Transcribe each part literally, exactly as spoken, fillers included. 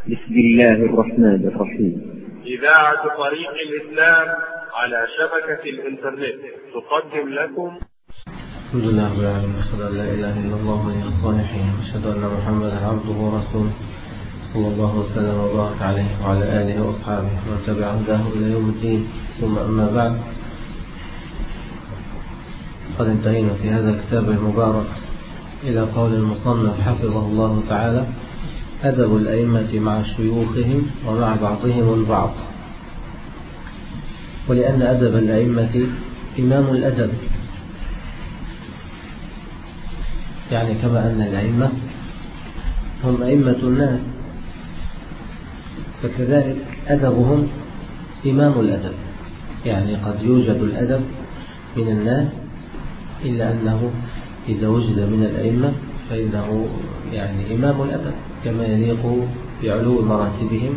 بسم الله الرحمن الرحيم. إذاعة طريق الإسلام على شبكة الإنترنت تقدم لكم. الحمد لله رب العالمين، أشهد أن لا إله إلا الله ولي الصالحين، أشهد أن محمدا عبده ورسوله صلى الله وسلم وبارك عليه وعلى آله وأصحابه ومن تبع هداه إلى يوم الدين. ثم أما بعد، قد انتهينا في هذا الكتاب المبارك إلى قول المصنف حفظه الله تعالى: أدب الأئمة مع شيوخهم ومع بعضهم البعض. ولأن أدب الأئمة إمام الأدب، يعني كما أن الأئمة هم أئمة الناس، فكذلك أدبهم إمام الأدب. يعني قد يوجد الأدب من الناس، إلا أنه إذا وجد من الأئمة فإنه يعني إمام الأدب، كما يليق بعلو مراتبهم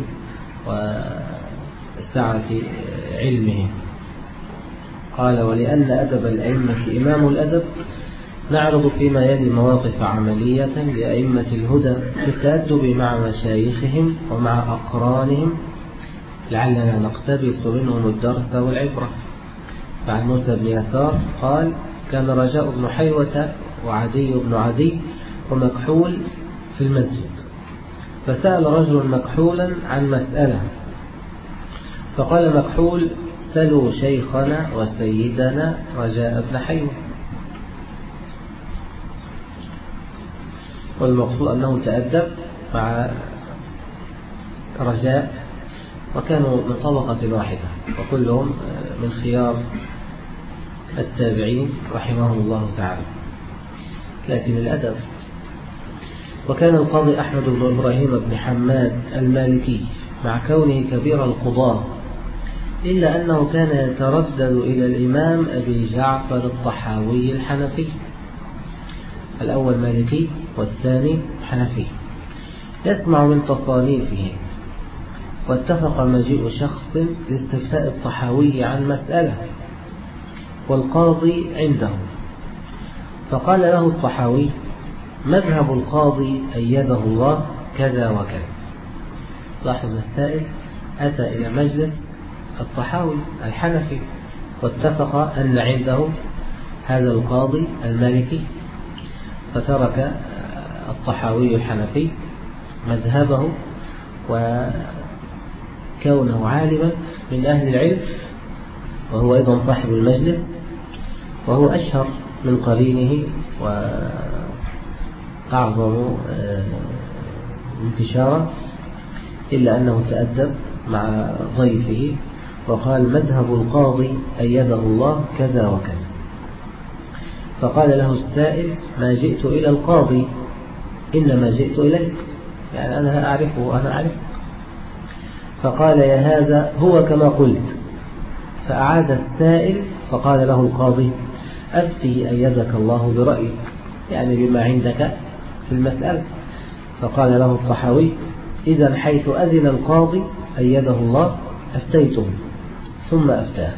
وسعة علمهم. قال: ولأن أدب الأئمة إمام الأدب، نعرض فيما يلي مواقف عملية لأئمة الهدى في التأدب مع مشايخهم ومع أقرانهم، لعلنا نقتبس منهم الدرس والعبرة. فعن موسى بن يسار قال: كان رجاء بن حيوة وعدي بن عدي ومكحول في المسجد، فسأل رجل مكحولا عن مسألة، فقال مكحول: سلوا شيخنا وسيدنا رجاء بن حيوة. والمقصود أنه تأدب مع رجاء، وكانوا من طبقة واحدة، وكلهم من خيار التابعين رحمهم الله تعالى. لكن الأدب. وكان القاضي أحمد بن إبراهيم بن حماد المالكي مع كونه كبير القضاة، إلا أنه كان يتردد إلى الإمام أبي جعفر الطحاوي الحنفي. الأول مالكي والثاني حنفي، يسمع من تصانيفه. واتفق مجيء شخص لاستفتاء الطحاوي عن مسألة، والقاضي عنده، فقال له الطحاوي: مذهب القاضي أيده الله كذا وكذا. لاحظ، السائل أتى إلى مجلس الطحاوي الحنفي، واتفق أن عنده هذا القاضي المالكي، فترك الطحاوي الحنفي مذهبه وكونه عالما من أهل العلم، وهو أيضا صاحب المجلس، وهو أشهر من قرينه وأعظم انتشارا، إلا أنه تأدب مع ضيفه وقال: مذهب القاضي أيده الله كذا وكذا. فقال له السائل: ما جئت إلى القاضي، إنما جئت إليك، يعني أنا أعرفه وأنا أعرفه. فقال: يا هذا هو كما قلت. فأعاد السائل، فقال له القاضي: أفتي أيدك الله برأيك، يعني بما عندك في المسألة. فقال له الطحاوي: إذا حيث أذن القاضي أيده الله أفتيته، ثم أفتاه.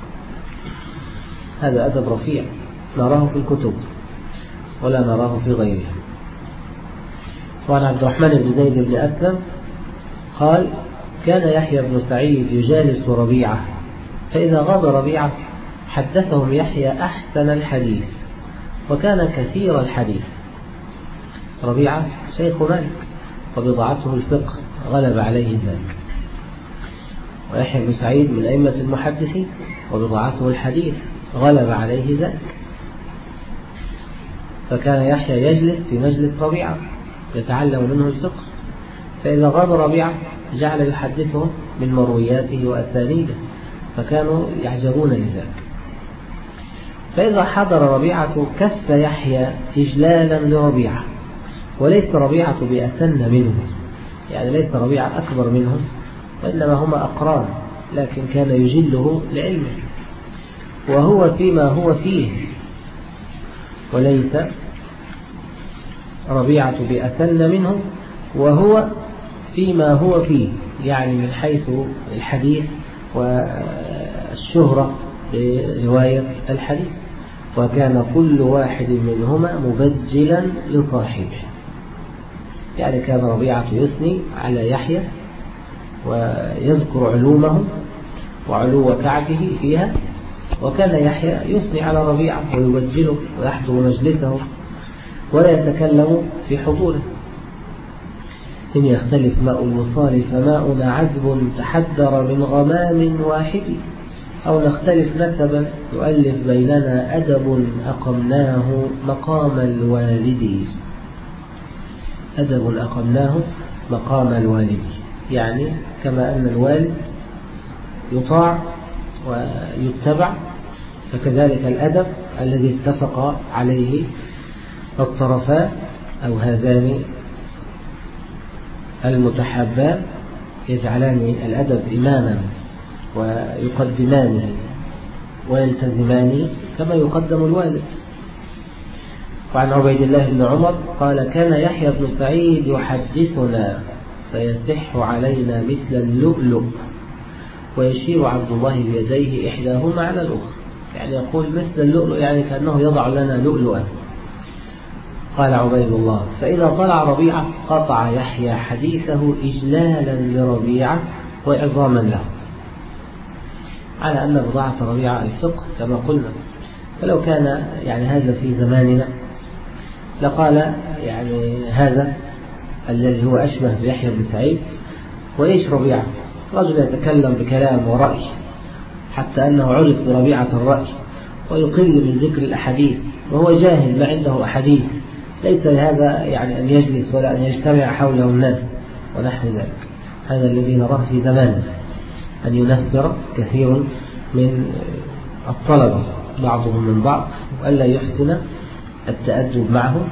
هذا أدب رفيع نراه في الكتب ولا نراه في غيرها. وعن عبد الرحمن بن زيد بن أسلم قال: كان يحيى بن سعيد يجالس ربيعة، فإذا غاب ربيعة حدثهم يحيى أحسن الحديث، وكان كثير الحديث. ربيعة شيخ مالك، وبضاعته الفقه، غلب عليه ذلك. ويحيى بن سعيد من أئمة المحدثين، وبضاعته الحديث، غلب عليه ذلك. فكان يحيى يجلس في مجلس ربيعة يتعلم منه الفقه، فإذا غاب ربيعة جعل يحدثهم من مروياته وأسانيده، فكانوا يعجبون لذلك. فإذا حضر ربيعة كف يحيى إجلالا لربيعة، وليس ربيعة بأسن منه، يعني ليس ربيعة أكبر منه، وإنما هما أقران، لكن كان يجله لعلمه، وهو فيما هو فيه، وليس ربيعة بأسن منه وهو فيما هو فيه، يعني من حيث الحديث والشهرة برواية الحديث. وكان كل واحد منهما مبجلا لصاحبه. يعني كان ربيعة يثني على يحيى ويذكر علومه وعلو كعبه فيها، وكان يحيى يثني على ربيعة ويوجله ويحضر مجلسه ولا يتكلم في حضوره. إن يختلف ماء الوصال فماؤنا عذب تحدر من غمام واحد، أو نختلف نسبا يؤلف بيننا أدب أقمناه مقام الوالد. أدب أقمناه مقام الوالد، يعني كما أن الوالد يطاع ويتبع، فكذلك الأدب الذي اتفق عليه الطرفان أو هذان المتحابان يجعلان الأدب إماما ويقدمانه ويلتزمانه كما يقدم الوالد. وعن عبيد الله بن عمر قال: كان يحيى بن سعيد يحدثنا فيستح علينا مثل اللؤلؤ، ويشير عبد الله بيديه إحداهما على الأخرى، يعني يقول مثل اللؤلؤ يعني كأنه يضع لنا لؤلؤا. قال عبيد الله: فإذا طلع ربيعة قطع يحيى حديثه إجلالا لربيعة وإعظاما له، على أن بضاعة ربيعة الفقه كما قلنا. فلو كان يعني هذا في زماننا لقال يعني هذا الذي هو أشبه بيحيى بن سعيد وإيش ربيعة، رجل يتكلم بكلام ورأي حتى أنه عرف بربيعة الرأي ويقل من ذكر الأحاديث، وهو جاهل ما عنده أحاديث، ليس لهذا يعني أن يجلس ولا أن يجتمع حوله الناس ونحو ذلك. هذا الذي نراه في زماننا، أن ينفر كثير من الطلبة بعضهم من بعض وألا يحسن التأدب معه.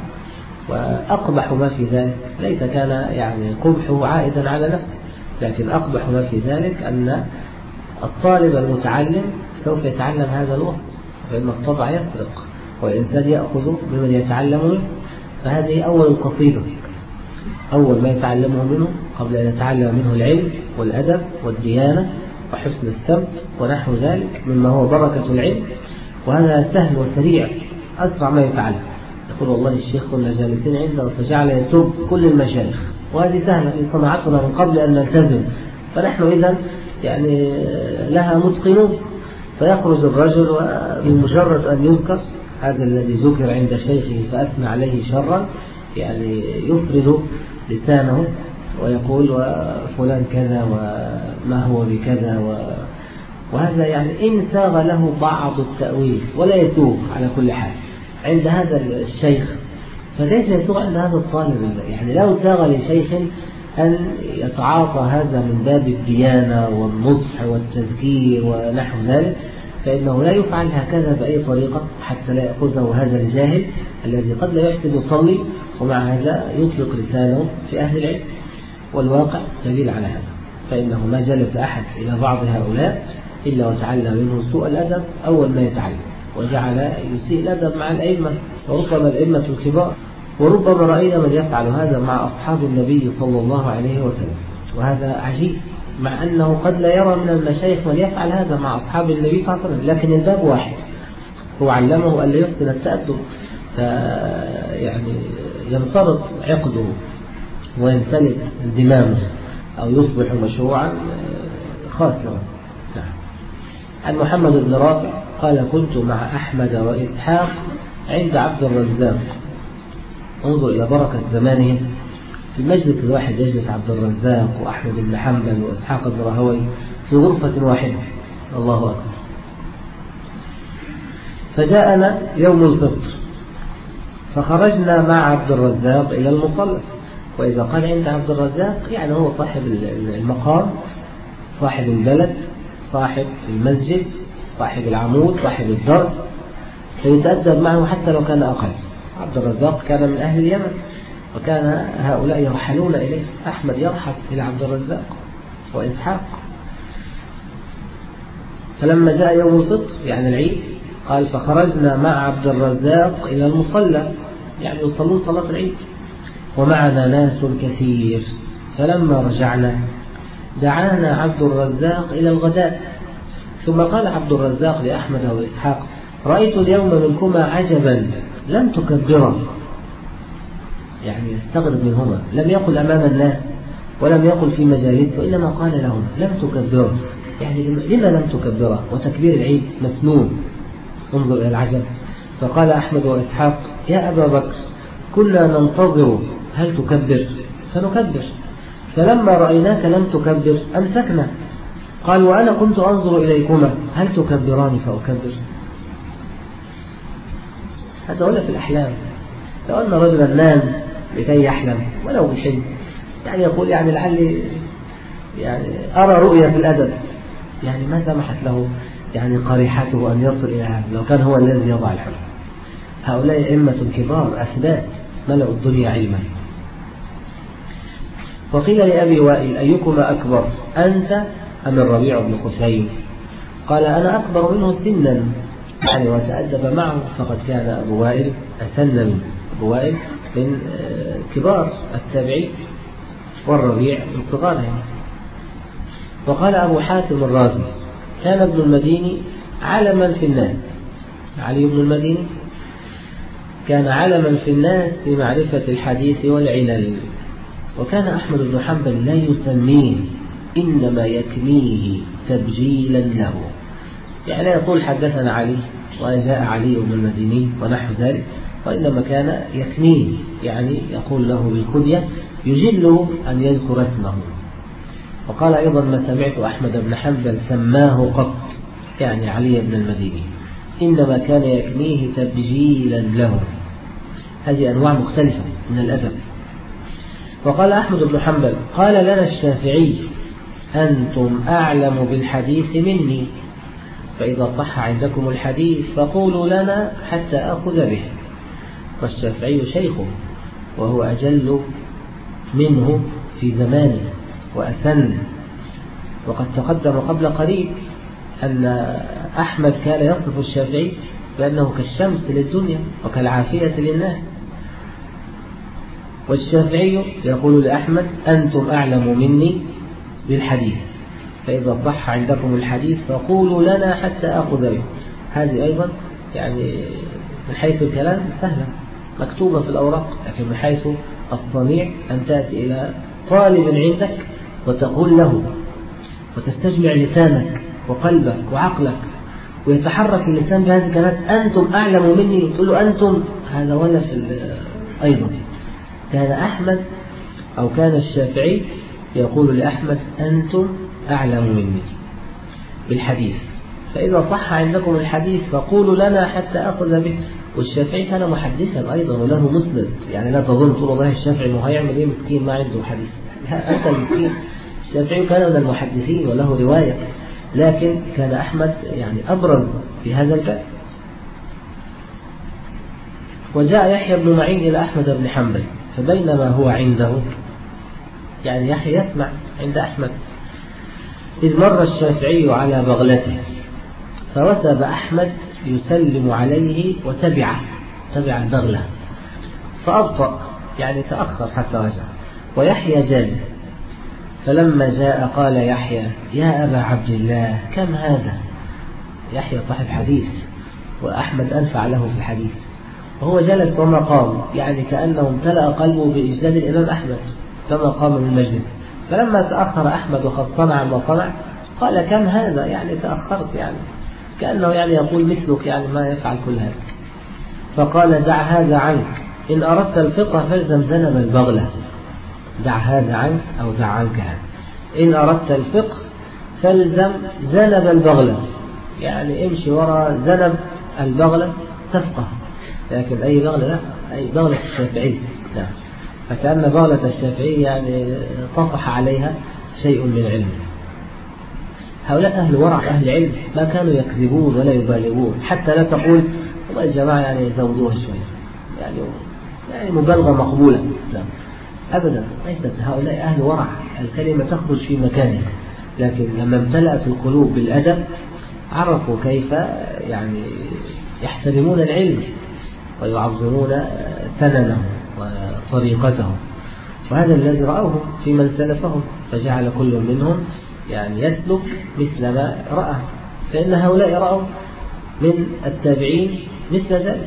وأقبح ما في ذلك ليس كان يعني قبحه عائدا على نفسه، لكن أقبح ما في ذلك أن الطالب المتعلم سوف يتعلم هذا الوصف، فإن الطبع يسرق والإنسان يأخذ ممن يتعلم منه. فهذه أول القصيدة، أول ما يتعلمه منه قبل أن يتعلم منه العلم والأدب والديانة وحسن السمت ونحو ذلك مما هو بركة العلم. وهذا سهل وسريع أسرع ما يتعلم. يقول والله الشيخ كنا جالسين عنده فجعل يتوب كل المشايخ، وهذه سهلة في صناعتنا من قبل أن نلتزم، فنحن إذن يعني لها متقنون. فيخرج الرجل بمجرد أن يذكر هذا الذي ذكر عند شيخه فأثنى عليه شرا، يعني يفرد لسانه ويقول وفلان كذا وما هو بكذا و... وهذا يعني إن ساغ له بعض التأويل ولا يتوب على كل حال عند هذا الشيخ، فليس يسوغ عند هذا الطالب. يعني لو ساغ لشيخ أن يتعاطى هذا من باب الديانة والنصح والتذكير ونحو ذلك، فإنه لا يفعل هكذا بأي طريقة حتى لا يأخذه هذا الجاهل الذي قد لا يحسن يصلي ومع هذا يطلق لسانه في أهل العلم. والواقع دليل على هذا، فإنه ما جلس أحد إلى بعض هؤلاء إلا وتعلم منه سوء الأدب أول ما يتعلم، وجعل يسيء الأدب مع الأئمة وربما الأئمة الكبار. وربما رأينا من يفعل هذا مع أصحاب النبي صلى الله عليه وسلم، وهذا عجيب، مع أنه قد لا يرى من المشايخ من يفعل هذا مع أصحاب النبي صلى الله عليه وسلم، لكن الباب واحد، هو علمه أن لا يحسن التأدب، فيعني ينفرط عقده وينفلت زمامه أو يصبح مشروعا خاسرا. نعم. عن محمد بن رافع قال: كنت مع أحمد وإسحاق عند عبد الرزاق. انظر إلى بركة زمانهم، في المجلس الواحد يجلس عبد الرزاق وأحمد بن حنبل وإسحاق بن راهويه في غرفة واحدة. الله أكبر. فجاءنا يوم الفطر فخرجنا مع عبد الرزاق إلى المصلى. وإذا قال عند عبد الرزاق يعني هو صاحب المقام، صاحب البلد، صاحب المسجد، صاحب العمود، صاحب الدرس، فيتأدب معه حتى لو كان أقل. عبد الرزاق كان من أهل اليمن، وكان هؤلاء يرحلون إليه. أحمد يرحل إلى عبد الرزاق وإسحاق. فلما جاء يوم الفطر يعني العيد قال: فخرجنا مع عبد الرزاق إلى المصلى، يعني يصلون صلاة العيد، ومعنا ناس كثير. فلما رجعنا دعانا عبد الرزاق إلى الغداء، ثم قال عبد الرزاق لأحمد وإسحاق: رأيت اليوم منكما عجبا لم تكبرا. يعني يستغرب منهما، لم يقل أمام الناس ولم يقل في مجالس، وإنما قال لهم لم تكبروا، يعني لما لم تكبروا؟ وتكبير العيد مسنون. انظر إلى العجب. فقال أحمد وإسحاق يا أبا بكر كنا ننتظر هل تكبر فنكبر، فلما رأيناك لم تكبر أمسكنا. قال وأنا كنت أنظر إليكما هل تكبران فأكبر. هذا ولا في الأحلام. لو أن رجلا نام لكي يحلم ولو بالحلم، يعني يقول يعني لعلي يعني أرى رؤية في الأدب، يعني ما سمحت له يعني قريحته أن يصل إلى هذا لو كان هو الذي يضع الحلم. هؤلاء أئمة كبار أثبات ملأوا الدنيا علما. وقيل لأبي وائل أيكما أكبر أنت أم الربيع بن خثيم؟ قال أنا أكبر منه سنا، يعني وتأدب معه، فقد كان أبو وائل أسن منه. أبو وائل من كبار التابعين والربيع من صغارهم. وقال أبو حاتم الرازي كان ابن المديني علما في الناس، علي بن المديني كان علما في الناس في معرفة الحديث والعلل، وكان أحمد بن حنبل لا يسميه، إنما يكنيه تبجيلا له، يعني لا يقول حدثنا علي وجاء علي بن المديني ونحو ذلك، وإنما كان يكنيه، يعني يقول له بالكنية يجله أن يذكر اسمه. وقال أيضا ما سمعت أحمد بن حنبل سماه قط، يعني علي بن المديني، إنما كان يكنيه تبجيلا له. هذه أنواع مختلفة من الأدب. وقال أحمد بن حنبل قال لنا الشافعي أنتم أعلم بالحديث مني، فإذا صح عندكم الحديث فقولوا لنا حتى أخذ به. والشافعي شيخه وهو أجل منه في زمانه وأسن. وقد تقدم قبل قريب أن أحمد كان يصف الشافعي بأنه كالشمس للدنيا وكالعافية للناس، والشافعي يقول لأحمد أنتم أعلم مني بالحديث، فإذا صح عندكم الحديث فقولوا لنا حتى أخذ به. هذه أيضا يعني من حيث الكلام سهلة مكتوبة في الأوراق، لكن من حيث الصنيع أن تأتي إلى طالب عندك وتقول له وتستجمع لسانك وقلبك وعقلك ويتحرك اللسان بهذه الكلمات أنتم أعلم مني، وتقول له أنتم، هذا ولا في أيضا. كان أحمد أو كان الشافعي يقول لأحمد أنتم أعلم مني بالحديث، فإذا صح عندكم الحديث فقولوا لنا حتى أخذ به. والشافعي كان محدثا أيضا وله مسند، يعني لا تظن تقول والله الشافعي ما هيعمل إيه مسكين ما عنده حديث، أنت المسكين. الشافعي كان من المحدثين وله رواية، لكن كان أحمد يعني أبرز في هذا الباب. وجاء يحيى بن معين إلى أحمد بن حنبل، فبينما هو عنده، يعني يحيى يسمع عند أحمد، إذ مر الشافعي على بغلته فوثب أحمد يسلم عليه وتبعه، تبع البغلة فأبطأ، يعني تأخر حتى رجع، ويحيى جالس. فلما جاء قال يحيى يا أبا عبد الله كم هذا؟ يحيى صاحب حديث وأحمد أنفع له في الحديث، وهو جلس وما قام، يعني كأنه امتلأ قلبه بإجلال الإمام أحمد فما قام من المجلس. فلما تأخر أحمد وقد صنع ما صنع قال كم هذا؟ يعني تأخرت، يعني كأنه يعني يقول مثلك يعني ما يفعل كل هذا. فقال دع هذا عنك، إن أردت الفقه فالزم زنب البغلة. دع هذا عنك أو دع عنك هذا، إن أردت الفقه فالزم زنب البغلة، يعني امشي وراء زنب البغلة تفقه، لكن أي بغلة لا، أي بغلة الشافعي لا. فكأن بغلة الشافعي يعني طفح عليها شيء من علم. هؤلاء أهل ورع أهل علم ما كانوا يكذبون ولا يبالغون، حتى لا تقول والله الجماعة يعني زودوها شوية، يعني يعني مبالغة مقبولة، لا أبدا، ليست. هؤلاء أهل ورع، الكلمة تخرج في مكانها، لكن لما امتلأت القلوب بالأدب عرفوا كيف يعني يحترمون العلم ويعظمون ثننه وطريقته. وهذا الذي رأوه في من سلفهم، فجعل كل منهم يعني يسلك مثل ما رأى، فإن هؤلاء رأوا من التابعين مثل ذلك،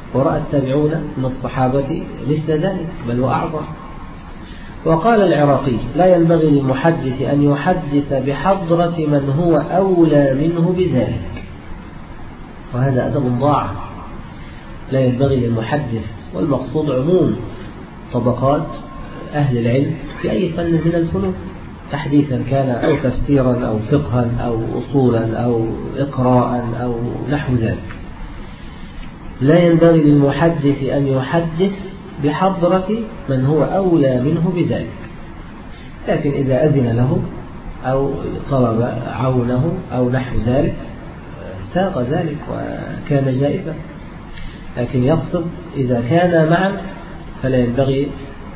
ورأى التابعون من الصحابة مثل ذلك بل وأعظم. وقال العراقي لا ينبغي للمحدث أن يحدث بحضرة من هو أولى منه بذلك، وهذا أدب ضاع. لا ينبغي للمحدث، والمقصود عموم طبقات أهل العلم في أي فن من الفنون، تحديثا كان أو تفسيرا أو فقها أو أصولا أو إقراء أو نحو ذلك. لا ينبغي للمحدث أن يحدث بحضرة من هو أولى منه بذلك، لكن إذا أذن له أو طلب عونه أو نحو ذلك ساق ذلك وكان جائزا، لكن يقصد إذا كان معا فلا ينبغي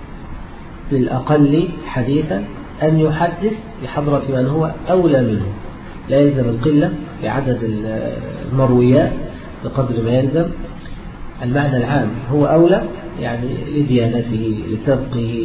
للأقل حديثا أن يحدث بحضرة من هو أولى منه. لا يلزم القلة بعدد المرويات بقدر ما يلزم المعنى العام، هو أولى يعني لديانته لسبقه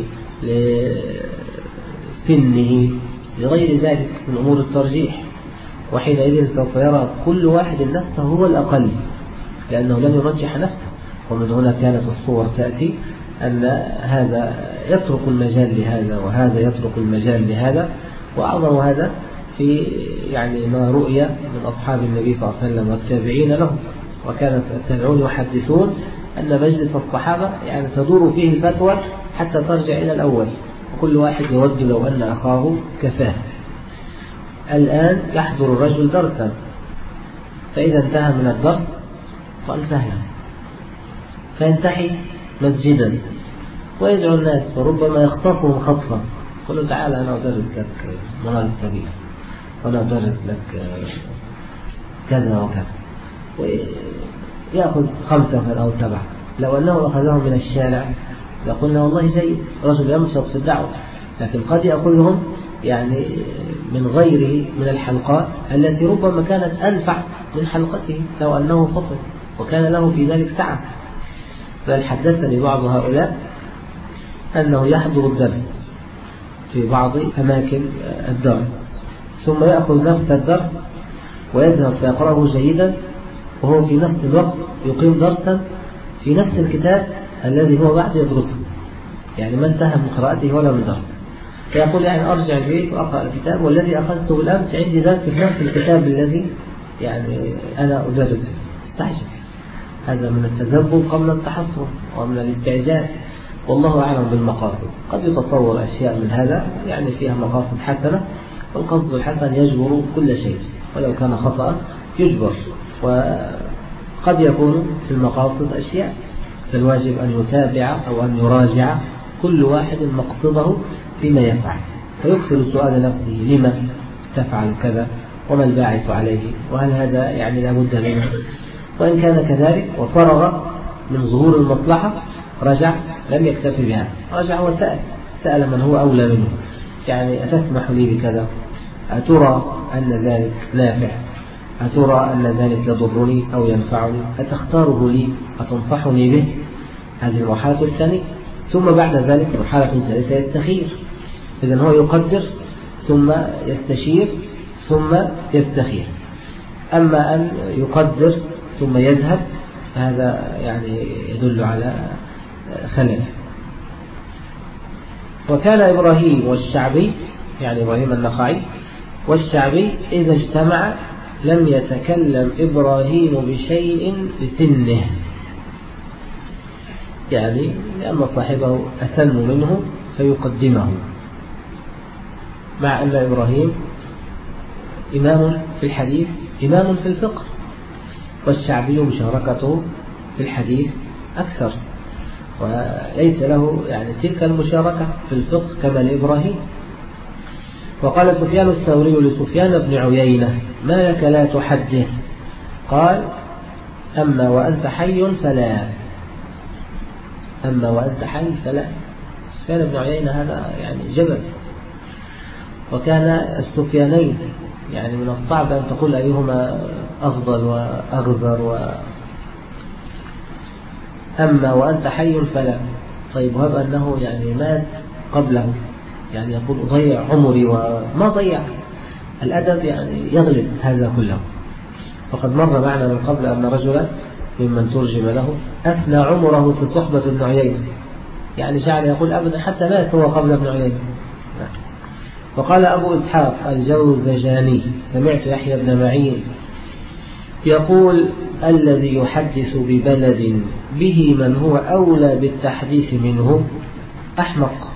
لسنه لغير ذلك من أمور الترجيح، وحينئذ سوف يرى كل واحد نفسه هو الأقل لأنه لم يرجح نفسه. ومن هنا كانت الصور تأتي أن هذا يترك المجال لهذا وهذا يترك المجال لهذا، وأعظم هذا في يعني ما رؤي من أصحاب النبي صلى الله عليه وسلم والتابعين لهم. وكان التابعون يحدثون أن مجلس الصحابة يعني تدور فيه الفتوى حتى ترجع إلى الأول، وكل واحد يود لو أن أخاه كفاه. الآن يحضر الرجل درسا، فإذا انتهى من الدرس قال سهلا، فينتحي مسجدا ويدعو الناس، وربما يخطفهم خطفا، يقول له تعالى أنا أدرس لك منار السبيل وأنا أدرس لك كذا وكذا، ويأخذ خمسة أو سبعة. لو أنه أخذهم من الشارع لقلنا والله جيد، رجل ينشط في الدعوة، لكن قد يأخذهم يعني من غيره من الحلقات التي ربما كانت أنفع من حلقته لو أنه خطب وكان له في ذلك سعة. بل حدثني بعض هؤلاء أنه يحضر الدرس في بعض أماكن الدرس ثم يأخذ نفس الدرس ويذهب فيقرأه جيدا، وهو في نفس الوقت يقيم درسا في نفس الكتاب الذي هو بعد يدرسه، يعني ما انتهى من قراءته ولا من درسه، فيقول يعني أرجع البيت وأقرأ الكتاب والذي أخذته بالأمس عندي درس في نفس الكتاب الذي يعني أنا أدرسه. استعجب، هذا من التذبذب قبل التحصن ومن الاستعجال، والله أعلم بالمقاصد. قد يتصور أشياء من هذا يعني فيها مقاصد حسنة، والقصد الحسن يجبر كل شيء ولو كان خطأ يجبر. وقد يكون في المقاصد أشياء فالواجب أن يتابع أو أن يراجع كل واحد مقصده فيما يفعل، فيكثر سؤال نفسه لما تفعل كذا وما الباعث عليه، وهل هذا يعني لا بد منه. وإن كان كذلك وفرغ من ظهور المصلحة رجع، لم يكتفي بها، رجع وسأل سأل من هو أولى منه، يعني أتسمح لي بكذا؟ أترى أن ذلك نافع؟ أترى أن ذلك يضرني أو ينفعني؟ أتختاره لي؟ أتنصحني به؟ هذه المرحلة الثانية. ثم بعد ذلك المرحلة الثالثة التخيير. إذن هو يقدر ثم يستشير ثم يستخير. أما أن يقدر ثم يذهب هذا يعني يدل على خلل. وكان إبراهيم والشعبي يعني إبراهيم النخعي والشعبي إذا اجتمع لم يتكلم إبراهيم بشيء لسنه، يعني لأن صاحبه أسن منه فيقدمه، مع أن إبراهيم إمام في الحديث إمام في الفقه، والشعبي مشاركته في الحديث أكثر وليس له يعني تلك المشاركة في الفقه كما لإبراهيم. وقال سفيان الثوري لسفيان بن عيينة ما لك لا تحدث؟ قال أما وأنت حي فلا، أما وأنت حي فلا. سفيان بن عيينة هذا يعني جبل، وكان السفيانين يعني من الصعب أن تقول أيهما أفضل وأغزر و... أما وأنت حي فلا. طيب وهب أنه يعني مات قبله، يعني يقول ضيع عمري وما ضيع. الأدب يعني يغلب هذا كله. فقد مر معنا من قبل أن رجلا ممن ترجم له أثنى عمره في صحبة ابن عيينة، يعني جعل يقول أبدا حتى مات هو قبل ابن عيينة. وقال أبو إسحاق الجوزجاني سمعت يحيى بن معين يقول الذي يحدث ببلد به من هو أولى بالتحديث منه أحمق،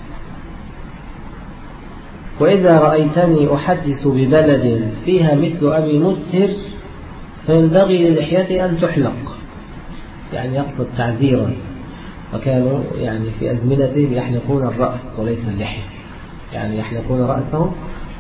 وإذا رأيتني أحدث ببلد فيها مثل أبي مسهر فينبغي للحية أن تحلق، يعني يقصد تعذيرا، وكانوا يعني في أزمنتهم يحلقون الرأس وليس اللحية، يعني يحلقون رأسه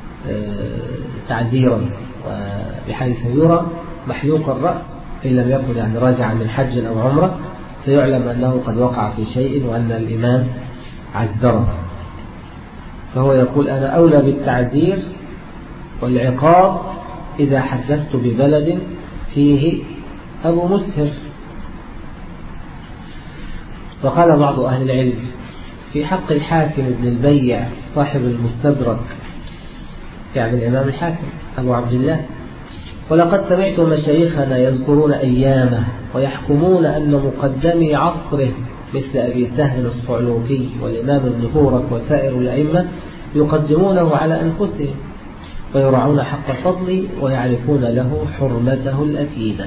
تعذيرا بحيث يرى محلوق الرأس إن لم يكن يعني راجعا من حج أو عمرة، فيعلم أنه قد وقع في شيء وأن الإمام عذره. فهو يقول أنا أولى بالتعذير والعقاب إذا حدثت ببلد فيه أبو مسهر. وقال بعض أهل العلم في حق الحاكم ابن البيع صاحب المستدرك، يعني الإمام الحاكم أبو عبد الله، ولقد سمعت مشايخنا يذكرون أيامه ويحكمون أن مقدمي عصره مثل أبي سهل الصعلوكي والإمام ابن فورك وسائر الأئمة يقدمونه على أنفسهم ويرعون حق الفضل ويعرفون له حرمته الأكيدة.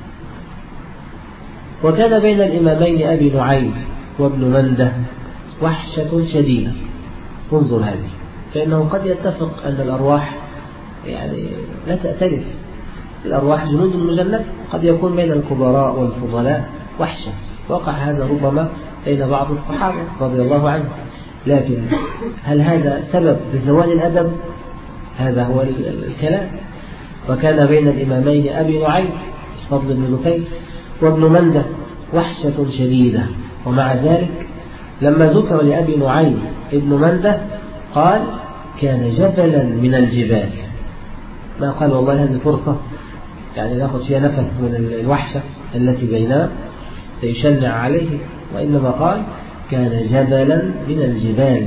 وكان بين الإمامين أبي نعيم وابن منده وحشة شديدة. انظر هذه، فإنه قد يتفق أن الأرواح يعني لا تأتلف، الأرواح جنود مجندة، قد يكون بين الكبراء والفضلاء وحشة، وقع هذا ربما بين بعض الصحابة رضي الله عنهم، لكن هل هذا سبب لزوال الأدب؟ هذا هو الكلام. وكان بين الإمامين أبي نعيم فضل بن دكين وابن منده وحشة شديدة، ومع ذلك لما ذكر لأبي نعيم ابن منده قال كان جبلا من الجبال، ما قال والله هذه فرصة يعني نأخذ فيها نفس من الوحشة التي بيننا ليشنع عليه، وإنما قال كان جبلا من الجبال،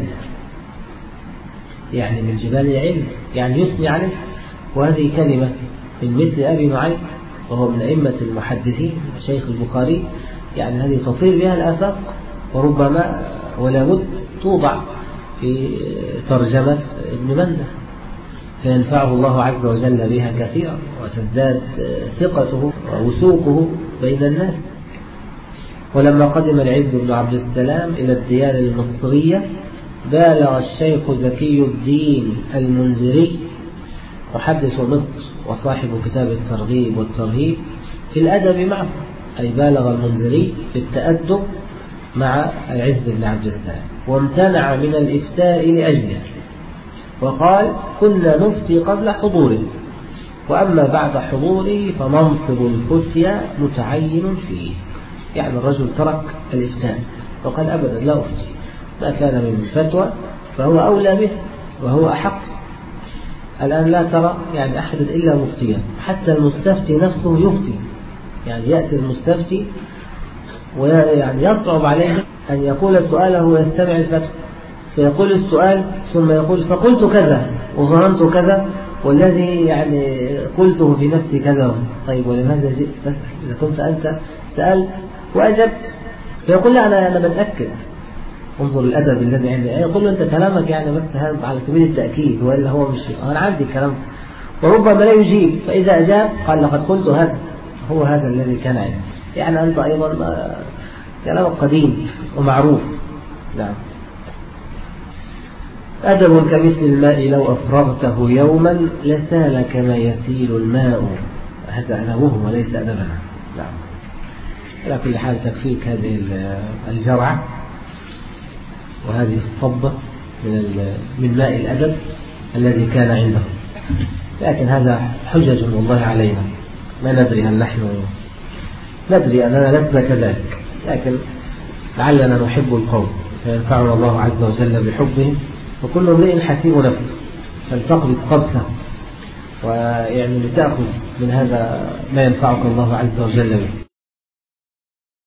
يعني من جبال العلم، يعني يثني عليه. وهذه كلمة من مثل أبي نعيم وهو من أئمة المحدثين شيخ البخاري، يعني هذه تطير بها الآفاق، وربما ولا بد توضع في ترجمة ابن منده، فينفعه الله عز وجل بها كثيرا وتزداد ثقته ووثوقه بين الناس. ولما قدم العز بن عبد السلام إلى الديانة المصرية بالغ الشيخ زكي الدين المنذري محدث مصر وصاحب كتاب الترغيب والترهيب في الأدب معه، أي بالغ المنذري في التأدب مع العز بن عبد السلام، وامتنع من الإفتاء لأجله، وقال كنا نفتي قبل حضوره، وأما بعد حضوره فمنصب الفتيا متعين فيه، يعني الرجل ترك الإفتاء وقال أبدا لا أفتي، ما كان من فتوى فهو أولى به وهو أحق. الآن لا ترى يعني أحد إلا مفتيا، حتى المستفتي نفسه يفتي، يعني يأتي المستفتي ويعني يصعب عليه أن يقول السؤال وهو يستمع الفتوى، فيقول السؤال ثم يقول فقلت كذا وظننت كذا والذي يعني قلته في نفسي كذا. طيب ولماذا جئت تسأل؟ إذا كنت أنت سألت وأجبت، فيقول لا أنا أنا بتأكد. انظر الأدب الذي عندي، يقول له أنت كلامك يعني بس هذا على سبيل التأكيد وإلا هو مش أنا عندي كلام، وربما لا يجيب، فإذا أجاب قال لقد قلت هذا، هو هذا الذي كان عندي، يعني أنت أيضا كلام قديم ومعروف. نعم. أدب كمثل الماء لو أفرغته يوما لسال كما يسيل الماء، هذا أدبهم وليس أدبنا. نعم. على كل حال تكفيك هذه الجرعة وهذه الصبة من من ماء الأدب الذي كان عندهم، لكن هذا حجج والله علينا، ما ندري هل نحن ندري أننا لسنا كذلك، لكن لعلنا نحب القوم فينفعنا الله عز وجل بحبهم، وكل امرئ حسيب نفسه، فلتقبض قبسه ويعني لتأخذ من هذا ما ينفعك الله عز وجل به.